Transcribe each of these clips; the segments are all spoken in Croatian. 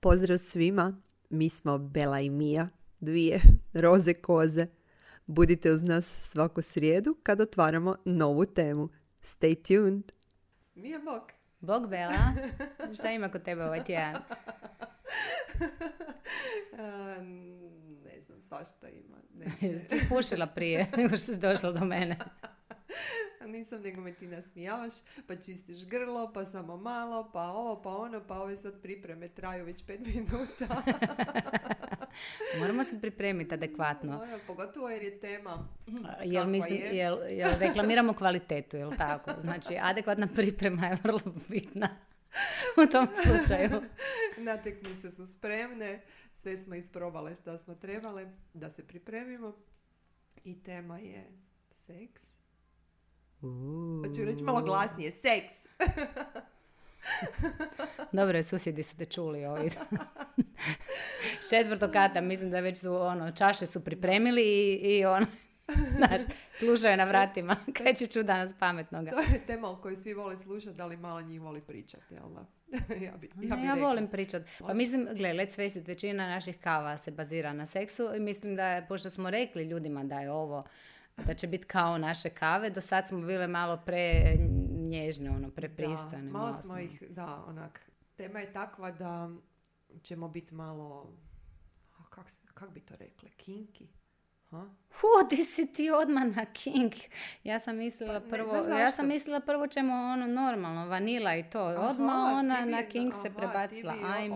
Pozdrav svima, mi smo Bela i Mija, dvije roze koze. Budite uz nas svaku srijedu kad otvaramo novu temu. Stay tuned! Mija, bok! Bog Bela, šta ima kod tebe ovaj tjedan? Ne znam, svašta ima. Jesi ti pušila prije nego što si došla do mene? Nisam, nego me ti nasmijavaš, pa čistiš grlo, pa samo malo, pa ovo, pa ono, pa ove sad pripreme traju već 5 minuta. Moramo se pripremiti adekvatno. Pogotovo jer je tema Jel reklamiramo kvalitetu, jel tako? Znači, adekvatna priprema je vrlo bitna u tom slučaju. Natekmice su spremne, sve smo isprobale što smo trebale da se pripremimo i tema je seks. Hoću reći malo glasnije, seks! Dobro, susjedi su te čuli ovi. S 4. kata, mislim da već su čaše su pripremili i znaš, slušaju na vratima. Kaj će čuda nas pametnoga. To je tema o kojoj svi vole slušati, ali malo njih voli pričati, jel da? Ja volim pričati. Pa mislim, let's face it, većina naših kava se bazira na seksu i mislim da je, pošto smo rekli ljudima da je ovo da će biti kao naše kave, do sad smo bile malo nježne, prepristojne. Malo smo ih, onak, tema je takva da ćemo biti malo, kak bi to rekli, kinky? Ti si ti odmah na kink. Ja sam mislila prvo ćemo normalno, vanila i to. Odmah na kink se prebacila.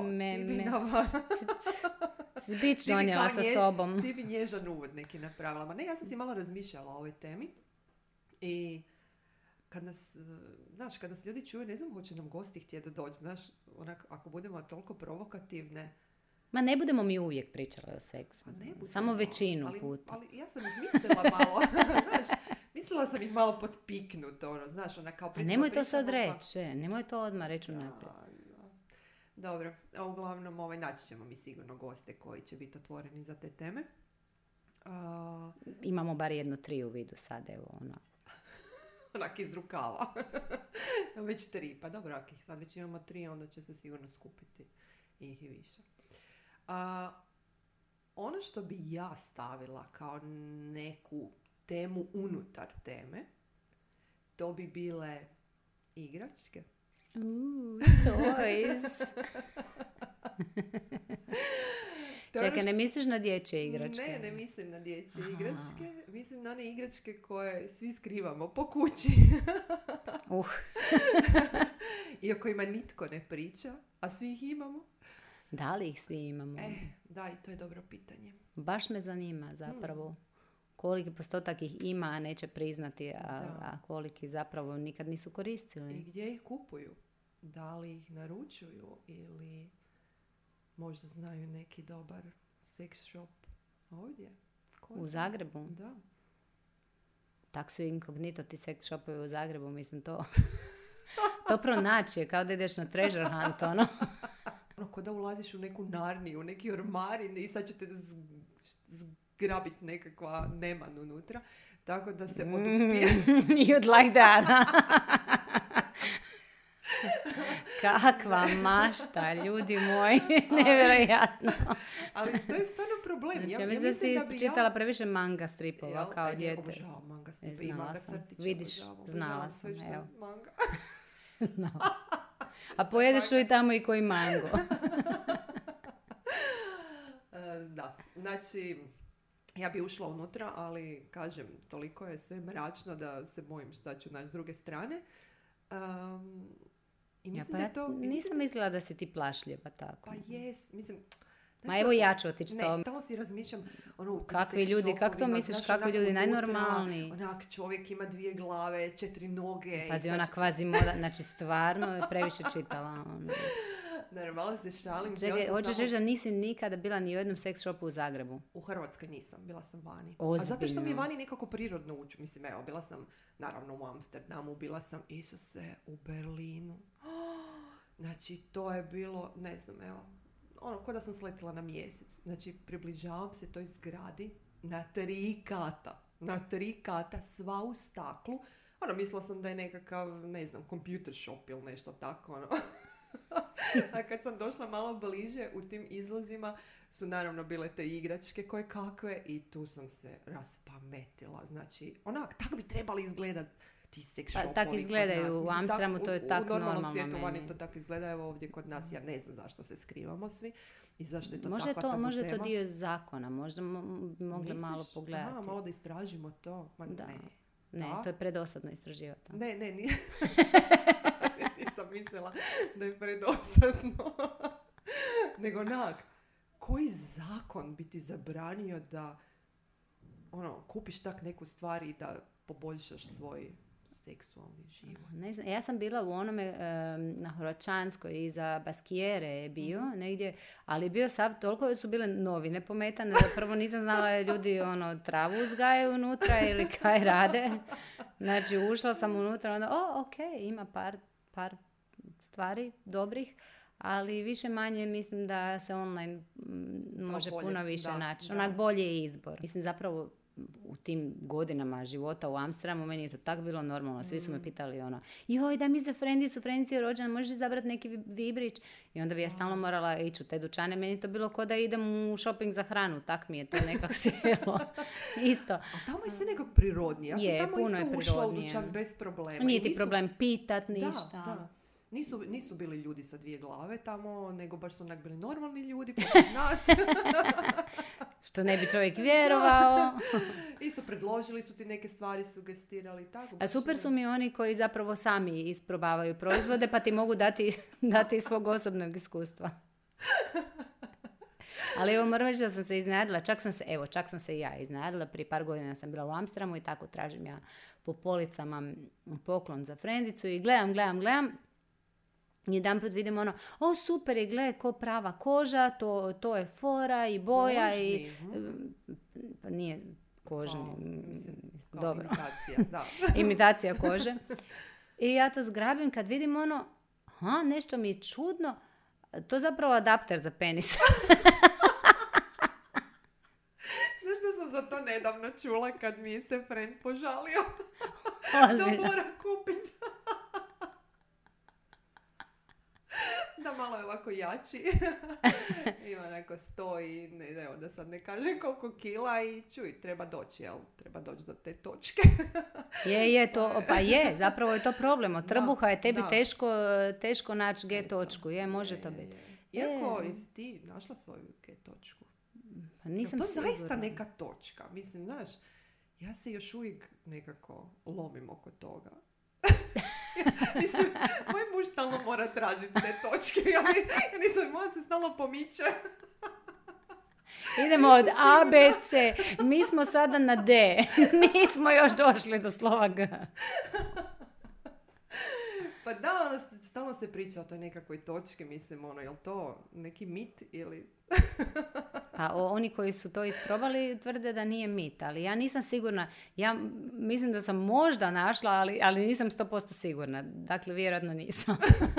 Si bić donijela sa sobom. Ti bi nježan uvod neki napravila. Ma ne, ja sam si malo razmišljala o ovoj temi. I kad nas ljudi čuju, ne znam, hoće nam gosti htjeti da doći. Znaš, ako budemo toliko provokativne. Ma ne budemo mi uvijek pričali o seksu. Samo većinu puta. Ali ja sam ih mislila malo, znaš, mislila sam ih malo potpiknuti, znaš, kao pričamo. Nemoj to sad reći, nemoj to odmah reći unaprijed. Dobro, a uglavnom naći ćemo mi sigurno goste koji će biti otvoreni za te teme. Imamo bar 1-3 u vidu sad, evo Onak iz rukava. Već 3, pa dobro, ako ih sad već imamo 3, onda će se sigurno skupiti ih i više. Ono što bi ja stavila kao neku temu unutar teme, to bi bile igračke. Toys. Čekaj, ne misliš na dječje igračke? Ne mislim na dječje igračke. Mislim na one igračke koje svi skrivamo po kući. I o kojima nitko ne priča, a svi ih imamo. Da li ih svi imamo? Da, i to je dobro pitanje. Baš me zanima zapravo koliki postotak ih ima, a neće priznati, a koliki zapravo nikad nisu koristili. I gdje ih kupuju? Da li ih naručuju ili možda znaju neki dobar sex shop ovdje? U Zagrebu? Da. Tak su inkognito ti sex shopovi u Zagrebu, mislim to pronaći, kao da ideš na treasure hunt, Ko da ulaziš u neku Narniju, u neki ormarin i sad ćete zgrabiti nekakva neman unutra. Tako da se odupije. You'd like that. Kakva mašta, ljudi moji. Nevjerojatno. Ali to je stvarno problem. Znači, ja mislim da si čitala previše manga stripova kao dijete. Obožavam manga stripa i manga crtića. Vidiš, znala sam. Evo. Manga. Znala sam. A pojedeš li tamo i koji mango? Da, znači, ja bi ušla unutra, ali kažem, toliko je sve mračno da se bojim šta ću naći s druge strane. I mislim da to... Nisam mislila da si ti plašljiva tako. Pa jes, mislim... Ma evo ja ću otići to. Ne, tamo si razmišljam kakvi ljudi, kako to misliš, kakvi ljudi, najnormalniji. Onak, čovjek ima 2 glave, 4 noge. Pazi, ona kvazi moda, znači stvarno previše čitala. Normalno se šalim. Čekaj, hoćeš reći da nisi nikada bila ni u jednom sex shopu u Zagrebu? U Hrvatskoj nisam, bila sam vani. Ozbiljno. A zato što mi je vani nekako prirodno ući. Mislim, evo, bila sam naravno u Amsterdamu, bila sam, Isuse, u Berlinu. Znači, to je bilo, ne znam, evo, ko da sam sletila na mjesec. Znači, približavam se toj zgradi na 3 kata. Na 3 kata, sva u staklu. Mislila sam da je nekakav, ne znam, computer shop ili nešto tako, A kad sam došla malo bliže u tim izlazima su naravno bile te igračke koje kakve i tu sam se raspametila. Znači, onak, tako bi trebali izgledat ti sex shopovi. Tak izgledaju u Amsterdamu, to je tako normalno. U normalnom svijetu vani to tako izgleda, evo ovdje kod nas, ja ne znam zašto se skrivamo svi i zašto je to takva tabu tema. Možda je to dio zakona, možda bi mogli malo pogledati. Aha, malo da istražimo to. Ma da. Ne, to je predosadno istraživati. Ne, nije. Nisam mislila da je predosadno. Nego onak, koji zakon bi ti zabranio da kupiš tak neku stvar i da poboljšaš svoj seksualni život? Ne znam, ja sam bila u onome na Horočanskoj iza Baskijere je bio negdje, ali bio sav, toliko su bile novine pometane da prvo nisam znala ljudi travu uzgajaju unutra ili kaj rade. Znači ušla sam unutra, onda ok, ima par stvari dobrih, ali više manje mislim da se online može puno više naći. Onak bolji je izbor. Mislim zapravo u tim godinama života u Amsterdamu meni je to tako bilo normalno. Svi su me pitali joj daj mi za frendici je rođena, možeš izabrati neki vibrić? I onda bi ja stalno morala ići u te dućane. Meni je to bilo kao da idem u shopping za hranu. Tak mi je to nekak sjelo. Isto. A tamo je sve nekak prirodnije. Ja sam tamo isto ušla u dućan bez problema. Nije ti problem pitat ništa. Da. Nisu bili ljudi sa 2 glave tamo, nego baš su onak bili normalni ljudi poput nas. Što ne bi čovjek vjerovao. Isto predložili su ti neke stvari, sugestirali tako. A super su mi oni koji zapravo sami isprobavaju proizvode, pa ti mogu dati svog osobnog iskustva. Ali evo moram reći da sam se iznenadila, čak sam se i ja iznenadila, prije par godina sam bila u Amsterdamu i tako tražim ja po policama poklon za frendicu i gledam. Jedanput vidim super je, gle, ko prava koža, to je fora i boja. Kožni, pa nije kožni. Dobro. Imitacija, da. Imitacija kože. I ja to zgrabim kad vidim nešto mi je čudno, to je zapravo adapter za penis. Znaš da sam za to nedavno čula kad mi se friend požalio? Da mora kupiti. Da malo je ovako jači. Ima neko 100 i da sad ne kažem koliko kila i čuj, treba doći do te točke. Zapravo je to problem. Od trbuha je tebi teško naći G točku. Može to biti. Iako jesi ti našla svoju G točku? Pa nisam to sigurna. Zaista neka točka. Mislim, znaš, ja se još uvijek nekako lomim oko toga. Mislim, moj muž stalno mora tražiti te točke. Ja nisam, moja se stalno pomiče. Idemo od A, B, C. Mi smo sada na D. Nismo još došli do slova G. Pa da, stalno se priča o toj nekakvoj točki. Mislim, jel to neki mit ili... A oni koji su to isprobali tvrde da nije mit, ali ja nisam sigurna. Ja mislim da sam možda našla, ali nisam 100% sigurna. Dakle, vjerojatno nisam.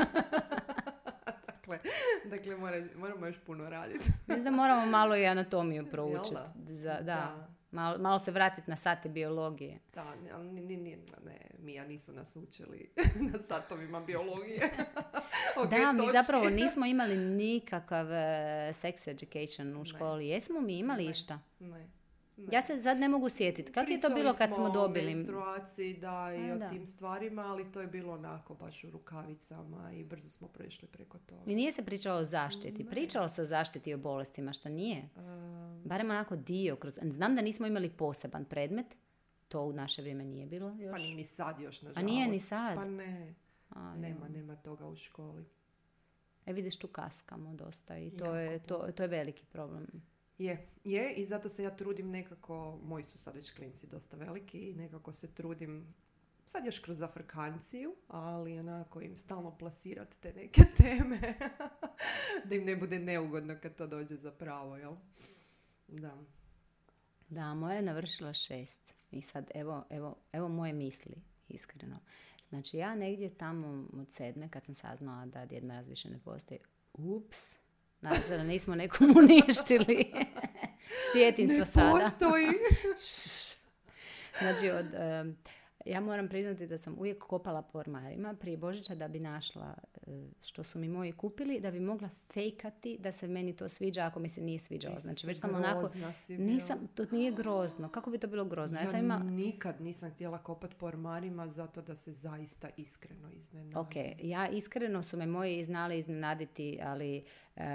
Dakle, moramo još puno raditi. Mislim da moramo malo i anatomiju proučiti. Da. Malo se vratiti na sate biologije. Da, Mija nisu nas učili na satovima biologije. Mi zapravo nismo imali nikakav sex education u školi. Jesmo mi imali išta? Ne. Ja se sad ne mogu sjetiti. Kako je to bilo kad smo dobili? Pričali smo o menstruaciji, i o tim stvarima, ali to je bilo onako baš u rukavicama i brzo smo prešli preko toga. I nije se pričalo o zaštiti. Pričalo se o zaštiti i o bolestima, što nije. Barem onako dio. Znam da nismo imali poseban predmet. To u naše vrijeme nije bilo još. Pa ni sad još, nažalost. A nije ni sad? Pa ne. Nema toga u školi. Vidiš, tu kaskamo dosta i to je veliki problem. Je, i zato se ja trudim nekako, moji su sad već klinci dosta veliki i nekako se trudim, sad još kroz afrikanciju, ali onako im stalno plasirati te neke teme, da im ne bude neugodno kad to dođe za pravo, jel? Da. Da, moja je navršila 6 i sad evo moje misli, iskreno. Znači ja negdje tamo od 7. kad sam saznala da Djed Mraz više ne postoji, ups, nadam se da nismo nekom uništili djetinjstvo sada. Ne postoji. Znači Ja moram priznati da sam uvijek kopala po ormarima prije Božića da bi našla što su mi moji kupili, da bi mogla fejkati da se meni to sviđa ako mi se nije sviđalo. Znači, već sam onako... To nije grozno. Kako bi to bilo grozno? Ja nikad nisam htjela kopati po ormarima zato da se zaista iskreno iznenadim. Ok, ja iskreno su me moji znali iznenaditi, ali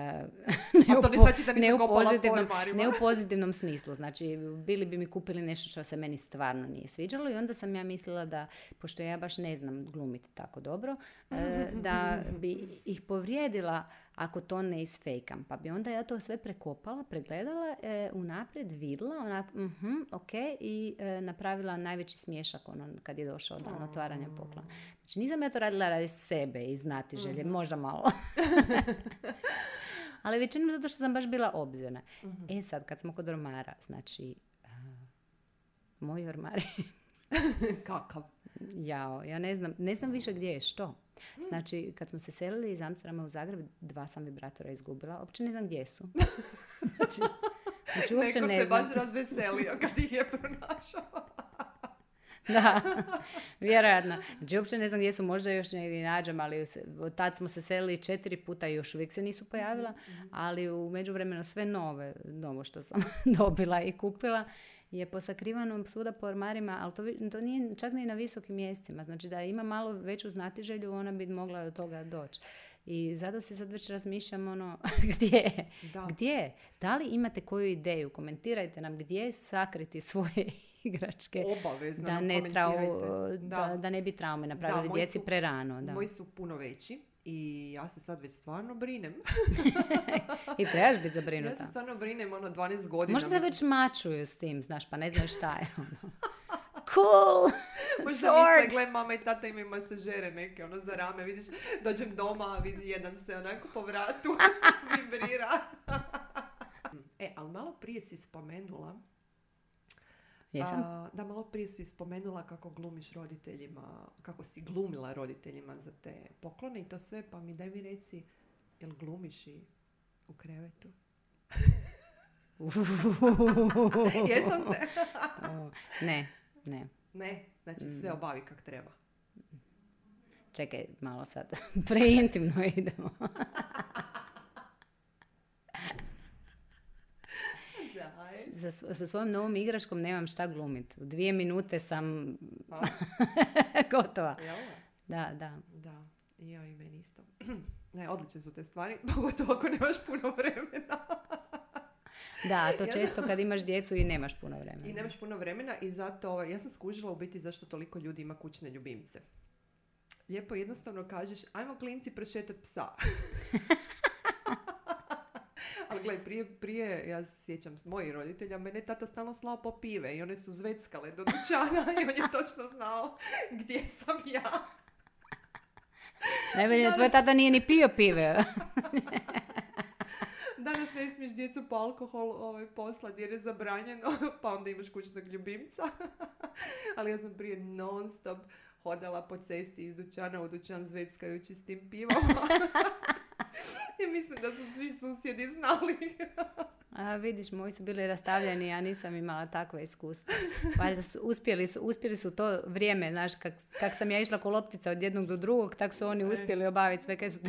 ne u pozitivnom smislu. Znači, bili bi mi kupili nešto što se meni stvarno nije sviđalo i onda sam ja mislila da, pošto ja baš ne znam glumiti tako dobro, da bi ih povrijedila ako to ne isfejkam. Pa bi onda ja to sve prekopala, pregledala, unaprijed vidjela, ok, i napravila najveći smiješak kad je došao dan otvaranja poklona. Znači, nisam ja to radila radi sebe i znati želje, možda malo. Ali većinom zato što sam baš bila obzirna. Sad, kad smo kod ormara, znači, moji ormari... Kakav? Jao, ja ne znam više gdje je što. Znači, kad smo se selili iz Amsterdama u Zagreb, 2 sam vibratora izgubila. Uopće ne znam gdje su. Znači uopće neko ne se znam. baš razveselio kad ih je pronašao. Da, vjerojatno. Znači, uopće ne znam gdje su, možda još negdje nađem, ali od tad smo se selili 4 puta i još uvijek se nisu pojavila, ali u međuvremenu sve novo što sam dobila i kupila je posakrivano svuda po ormarima, ali to nije čak ni na visokim mjestima. Znači da ima malo veću znatiželju, ona bi mogla do toga doći. I zato se sad već razmišljam gdje? Gdje? Da li imate koju ideju? Komentirajte nam gdje sakriti svoje igračke. Obavezno da nam komentirajte. Da ne bi traume napravili djeci prerano. Da. Moji su puno veći. I ja se sad već stvarno brinem. I trebaš biti zabrinuta. Ja se stvarno brinem 12 godina. Možda se već mačuju s tim, znaš, pa ne znaš šta je. Cool! Možda misle, gle, mama i tata imaju masažere neke, za rame, vidiš, dođem doma, vidi jedan se onako po vratu vibrira. Ali malo prije si spomenula malo prije si spomenula kako glumiš roditeljima, kako si glumila roditeljima za te poklone i to sve, pa mi daj mi reci, jel glumiš i u krevetu? Jesam te? Ne. Ne, znači sve obavi kak treba. Čekaj, malo sad, preintimno idemo. Sa svojom novom igračkom nemam šta glumiti. U 2 minute sam gotova. Da. I ja i meni isto. Ne, odlične su te stvari, pogotovo ako nemaš puno vremena. Da, to često kad imaš djecu i nemaš puno vremena. I nemaš puno vremena i zato ja sam skužila u biti zašto toliko ljudi ima kućne ljubimce. Lijepo jednostavno kažeš, ajmo klinci prešetati psa. Ali gledaj, prije, ja se sjećam s mojih roditelja, mene tata stalno slao po pive i one su zveckale do dućana i on je točno znao gdje sam ja. Najbolje, tvoj tata nije ni pio pive. Danas ne smiješ djecu po alkohol poslati jer je zabranjeno, pa onda imaš kućnog ljubimca. Ali ja sam prije non stop hodala po cesti iz dućana u dućan zveckajući s tim pivom. I mislim da su svi susjedi znali. A vidiš, moji su bili rastavljeni, ja nisam imala takve iskustva. Valjda su uspjeli su to vrijeme, znaš, kak sam ja išla ko loptica od jednog do drugog, tak su oni uspjeli obaviti sve kaj su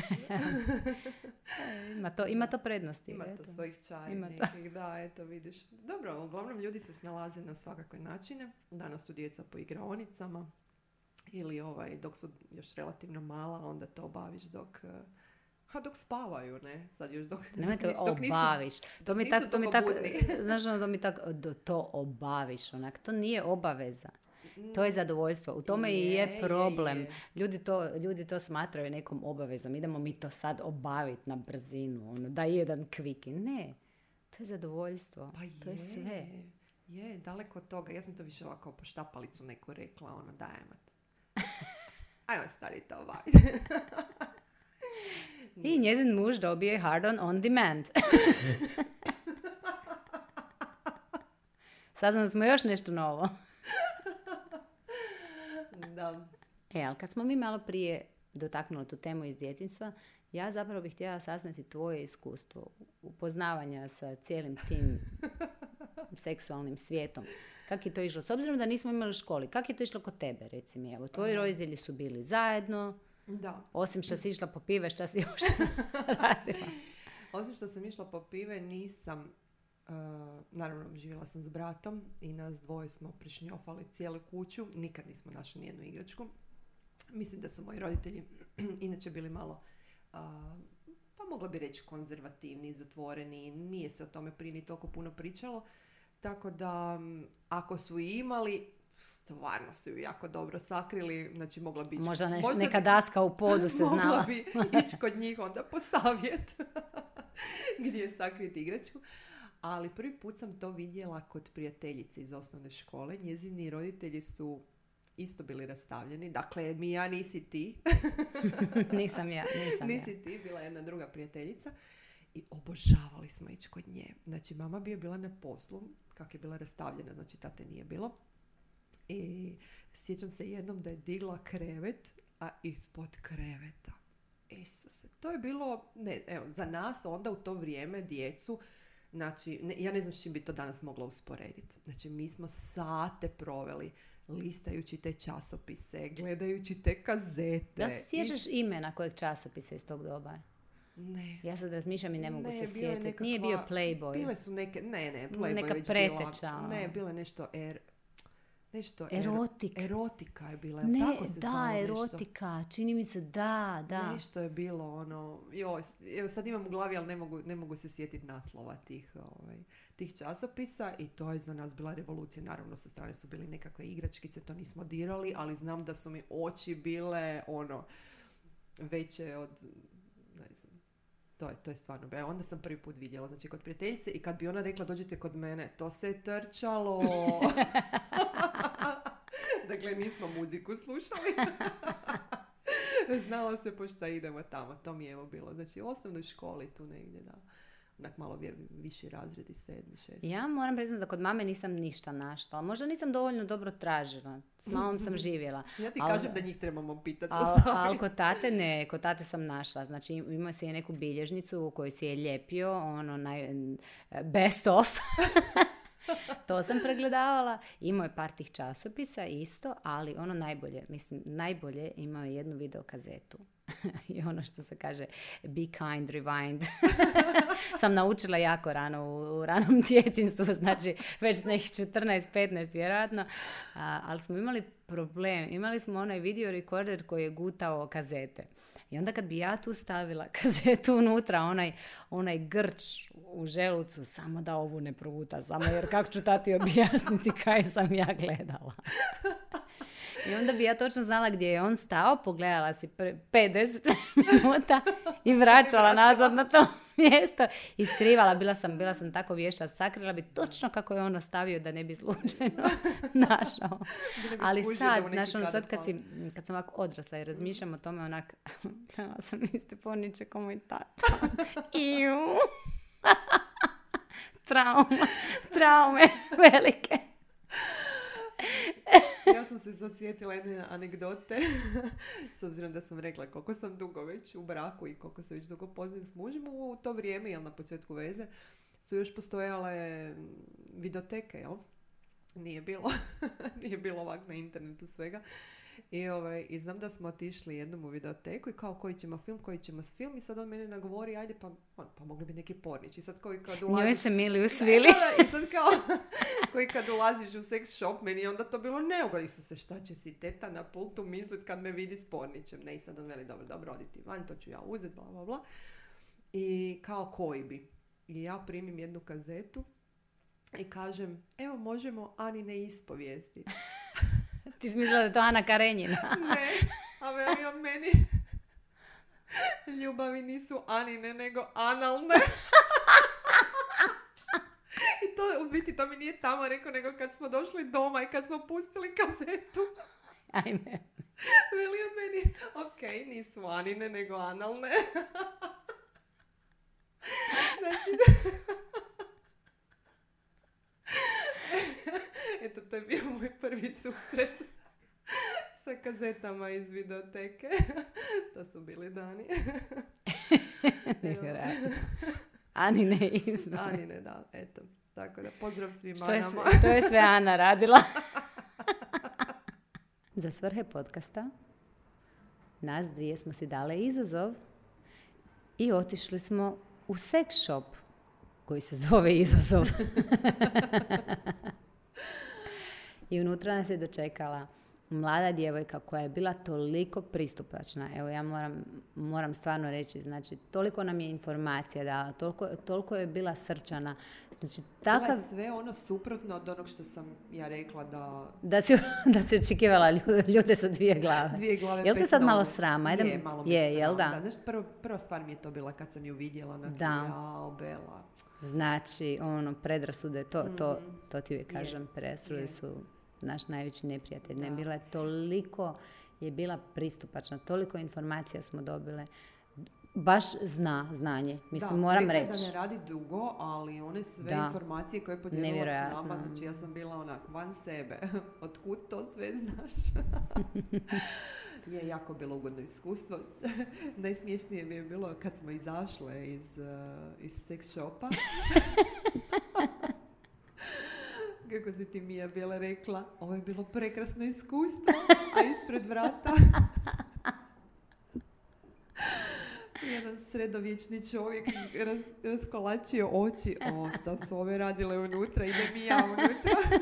ima to prednosti. Ima to svojih čari nekih, da, eto vidiš. Dobro, uglavnom ljudi se snalaze na svakakve načine. Danas su djeca po igraonicama ili dok su još relativno mala, onda to obaviš dok spavaju, ne? Sad još dok obaviš. To mi tako, to obaviš, onak. To nije obaveza. To je zadovoljstvo. U tome i je problem. Ljudi to smatraju nekom obavezom. Idemo mi to sad obaviti na brzinu. Daj jedan kviki. Ne. To je zadovoljstvo. Pa to je sve. Je, daleko od toga. Ja sam to više ovako po štapalicu neku rekla. Dajemo. Ajmo stari to obaviti. I njezin muž dobije hard on demand. Saznali smo još nešto novo. Da. Ali kad smo mi malo prije dotaknuli tu temu iz djetinjstva, ja zapravo bih htjela saznati tvoje iskustvo upoznavanja sa cijelim tim seksualnim svijetom. Kak je to išlo? S obzirom da nismo imali u školi, kak je to išlo kod tebe, reci mi? Evo, tvoji roditelji su bili zajedno, Da. osim što si išla po pive, šta si još radila? Osim što sam išla po pive, nisam, naravno živjela sam s bratom i nas dvoje smo prišnjofali cijelu kuću, nikad nismo našli nijednu igračku. Mislim da su moji roditelji inače bili malo, pa mogla bi reći konzervativni, zatvoreni, nije se o tome prije ni toliko puno pričalo, tako da ako su i imali, stvarno su ju jako dobro sakrili, znači mogla bi... Možda neka daska u podu se znala. Mogla bi ići kod njih onda po savjet gdje je sakriti igračku. Ali prvi put sam to vidjela kod prijateljice iz osnovne škole. Njezini roditelji su isto bili rastavljeni. Dakle, Mija, nisi ti. Nisam ja. Nisi ti, bila jedna druga prijateljica. I obožavali smo ići kod nje. Znači, mama bi je bila na poslu, kak je bila rastavljena, znači tate nije bilo. I sjećam se jednom da je digla krevet, a ispod kreveta. Isuse, to je bilo, za nas onda u to vrijeme, djecu, znači, ja ne znam s čim bi to danas mogla usporediti. Znači, mi smo sate proveli listajući te časopise, gledajući te kazete. Da se sjećaš imena kojeg časopisa iz tog doba? Ne. Ja sad razmišljam i ne mogu se sjetiti. Nije bio Playboy. Bile su neke, Playboy neka već preteča. bila. Ne, bilo je nešto erotika je bila, ne, tako se zvalo nešto. Erotika, čini mi se, da. Nešto je bilo, evo sad imam u glavi, ali ne mogu se sjetiti naslova tih časopisa i to je za nas bila revolucija. Naravno, sa strane su bili nekakve igračkice, to nismo dirali, ali znam da su mi oči bile, veće od, ne znam, to je stvarno. Onda sam prvi put vidjela, znači kod prijateljice i kad bi ona rekla dođite kod mene, to se je trčalo. Dakle, nismo muziku slušali. Znalo se po šta idemo tamo. To mi je evo bilo. Znači, u osnovnoj školi tu negdje, da. Onak malo viši razredi, 7., 6. Ja moram priznati da kod mame nisam ništa našla. Možda nisam dovoljno dobro tražila. S mamom sam živjela. Ja ti kažem da njih trebamo pitati. Ali kod tate sam našla. Znači, imao si je neku bilježnicu u kojoj si je lijepio, best of. To sam pregledavala. Imao je par tih časopisa isto, ali najbolje imao je jednu videokazetu. I ono što se kaže be kind, rewind. Sam naučila jako rano u ranom djetinjstvu, znači već s nekih 14-15 vjerojatno. Ali smo imali problem. Imali smo onaj video recorder koji je gutao kazete. I onda kad bi ja tu stavila kazetu unutra, onaj grč u želucu, samo da ovu ne proguta, samo jer kako ću tati objasniti kaj sam ja gledala. I onda bi ja točno znala gdje je on stao, pogledala si 50 minuta i vraćala nazad na to mjesto i skrivala. Bila sam tako vješta, sakrila bi točno kako je on ostavio da ne bi slučajno našao. Ali sad, sad kad sam ovako odrasla i razmišljam o tome, onak, gledala sam iste porniče kao moj tata. Iu. Traume velike. Ja sam se sad sjetila jedne anegdote, s obzirom da sam rekla koliko sam dugo već u braku i koliko se već dugo poznajem s mužem u to vrijeme, jel na početku veze, su još postojale videoteke, jel? Nije bilo ovak na internetu svega. I znam da smo otišli jednom u videoteku i kao koji ćemo film i sad on mene nagovori, ajde pa mogli bi neki pornić. I sad koji kad ulaziš... Njoj se mili usvili. I sad kao koji kad ulaziš u sex shop, meni je onda to bilo neugodno. Se šta će si teta na pultu mislit kad me vidi s pornićem. Ne, i sad on veli, dobro, odi ti van, to ću ja uzeti, bla, bla, bla. I kao koji bi. I ja primim jednu kazetu i kažem, evo možemo Anine ispovijesti. Ti si mislila da je to Ana Karenjina? Ne, a veli on meni, ljubavi nisu Anine, nego analne. I to, u biti, to mi nije tamo rekao, nego kad smo došli doma i kad smo pustili kazetu. Ajme. Veli on meni, ok, nisu Anine, nego analne. Znači, eto, to je bio moj prvi susret sa kazetama iz videoteke. To su bili dani. Nevjerojatno. Anine izbore. Anine, da, eto. Tako da pozdrav svima To je sve Ana radila. Za svrhe podcasta nas dvije smo si dale izazov i otišli smo u sex shop koji se zove Izazov. I unutra nas je dočekala mlada djevojka koja je bila toliko pristupačna. Evo, ja moram stvarno reći, znači, toliko nam je informacija dala, toliko je bila srčana. Znači, bila je sve ono suprotno od onog što sam ja rekla da... Da si očekivala ljude sa dvije glave. Dvije glave, jel te sad malo srama? Je, malo mi je jel sram. da? Znači, prva stvar mi je to bila kad sam ju vidjela na Bela. Znači, predrasude, to ti uvijek kažem, predrasude su naš najveći neprijatelj. Ne, je bila pristupačna, toliko informacija smo dobile. Baš znanje. Mislim, moram reći. Da ne radi dugo, ali one sve informacije koje je podijelila s nama, znači ja sam bila onak van sebe. Otkud to sve znaš? Je jako bilo ugodno iskustvo. Najsmiješnije mi je bilo kad smo izašle iz sex shopa. Kako si ti Mija bila rekla, ovo je bilo prekrasno iskustvo, a ispred vrata jedan sredovječni čovjek raskolačio oči. Šta su ove radile unutra, ide Mija unutra.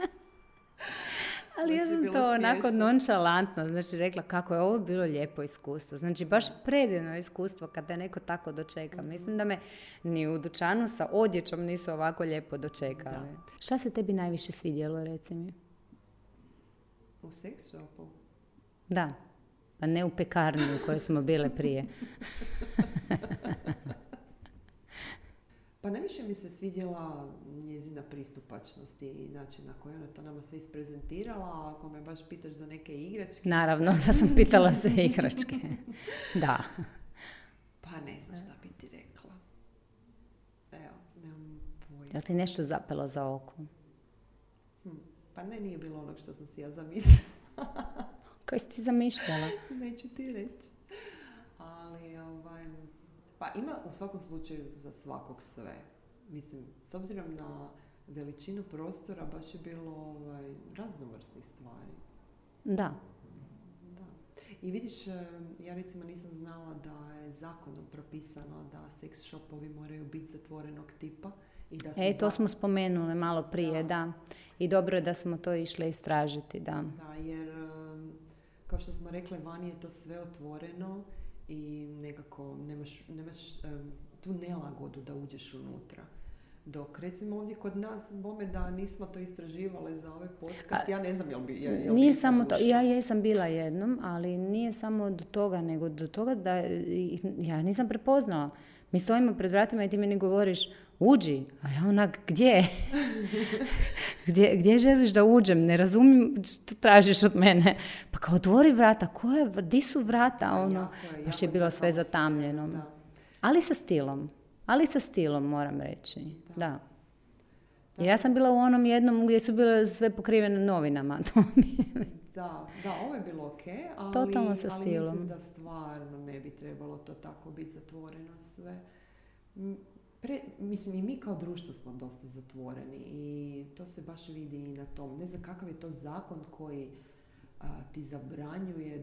Ali ja sam to onako nonšalantno, znači rekla kako je ovo bilo lijepo iskustvo. Znači baš predivno iskustvo kad te neko tako dočeka. Mislim da me ni u dućanu sa odjećom nisu ovako lijepo dočekali. Da. Šta se tebi najviše svidjelo, reci mi? U sex shopu? Da, pa ne u pekarni u kojoj smo bile prije. Pa najviše mi se svidjela njezina pristupačnost i način na koji ona to nama sve isprezentirala. Ako me baš pitaš za neke igračke... Naravno da sam pitala za igračke. Da. Pa ne znam šta bi ti rekla. Evo, nemam pojma. Jel ti nešto zapelo za oko? Pa nije bilo onog što sam si ja zamislila. Kaj si ti zamišljala? Neću ti reći. Ali, pa ima u svakom slučaju za svakog sve. Mislim, s obzirom na veličinu prostora baš je bilo raznovrsnih stvari. Da. I vidiš, ja recimo nisam znala da je zakonom propisano da sex shopovi moraju biti zatvorenog tipa. I da su to smo spomenuli malo prije, da. I dobro je da smo to išle istražiti, da. Da, jer kao što smo rekli, vani je to sve otvoreno i nekako nemaš tu nelagodu da uđeš unutra. Dok recimo ovdje kod nas, bome da nismo to istraživale za ovaj podcast, ja ne znam jel bi... Nije samo to, ja jesam bila jednom, ali nije samo do toga, nego do toga da ja nisam prepoznala. Mi stojimo pred vratima i ti meni govoriš, uđi, a ja onak, gdje? Gdje želiš da uđem? Ne razumijem što tražiš od mene. Pa kao otvori vrata, di su vrata? Baš je bilo sve zatamljeno. Da. Ali sa stilom, moram reći. Da. Jer ja sam bila u onom jednom gdje su bile sve pokrivene novinama. Da, ovo je bilo ok, totalno sa stilom. Ali mislim da stvarno ne bi trebalo to tako biti zatvoreno sve. Mislim, i mi kao društvo smo dosta zatvoreni i to se baš vidi i na tom. Ne znam kakav je to zakon koji ti zabranjuje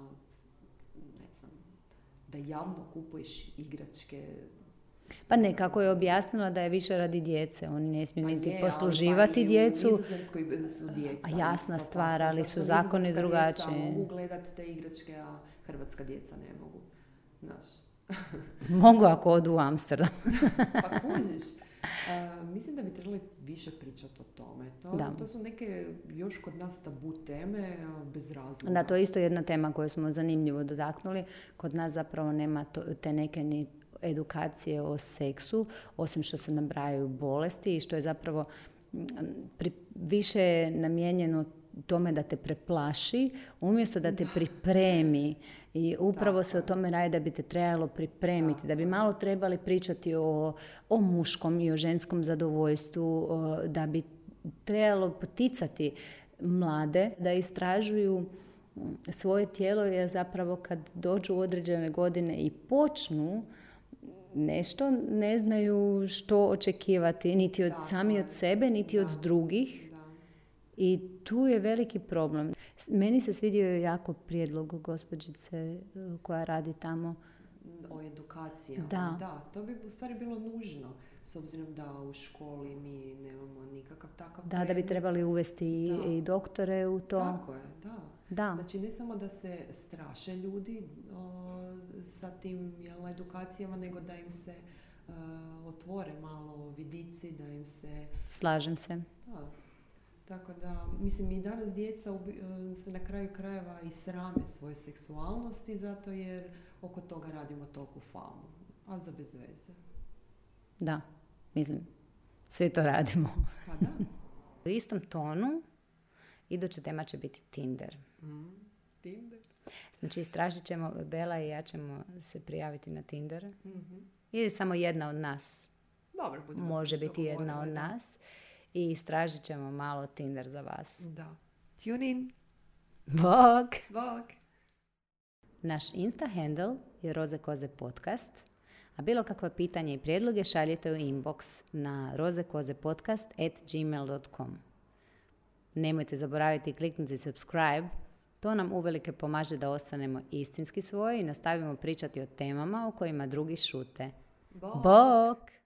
da javno kupuješ igračke. Pa ne, kako je objasnila da je više radi djece. Oni ne smiju niti posluživati djecu. U Nizozemskoj su djeca. A jasna stvar, ali su zakoni drugačiji. Djeca mogu gledati te igračke, a hrvatska djeca ne mogu. Znaš. Mogu ako odu u Amsterdam. Pa kužiš. Mislim da bi trebali više pričati o tome. To su neke još kod nas tabu teme bez razloga. Da, to je isto jedna tema koju smo zanimljivo dotaknuli. Kod nas zapravo nema te neke ni edukacije o seksu, osim što se nabrajaju bolesti i što je zapravo više namijenjeno tome da te preplaši, umjesto da te pripremi. I upravo se o tome radi da bi te trebalo pripremiti, da bi malo trebali pričati o muškom i o ženskom zadovoljstvu, da bi trebalo poticati mlade da istražuju svoje tijelo, jer zapravo kad dođu u određene godine i počnu nešto ne znaju što očekivati, niti od sami od sebe, niti od drugih. Da. I tu je veliki problem. Meni se svidio jako prijedlog gospođice koja radi tamo. O edukacijama. Da. To bi u stvari bilo nužno, s obzirom da u školi mi nemamo nikakav takav Da bi trebali uvesti i doktore u to. Tako je, Da. Znači, ne samo da se straše ljudi sa tim edukacijama, nego da im se otvore malo vidici, da im se... Slažem se. Da. Tako da, mislim, i danas djeca se na kraju krajeva i srame svoje seksualnosti, zato jer oko toga radimo toliku famu, a za bez veze. Da, mislim, svi to radimo. Pa da. U istom tonu iduća tema će biti Tinder. Tinder. Znači, istražit ćemo, Bela i ja ćemo se prijaviti na Tinder. Ili samo jedna od nas. Dobro, može biti jedna od nas. I istražit ćemo malo Tinder za vas. Da. Tune in. Bog! Bog! Naš Insta handle je Roze Koze podcast, a bilo kakva pitanja i prijedloge šaljite u inbox na rozekozepodcast@gmail.com. Nemojte zaboraviti kliknuti subscribe, to nam uvelike pomaže da ostanemo istinski svoji i nastavimo pričati o temama o kojima drugi šute. Bog! Bog!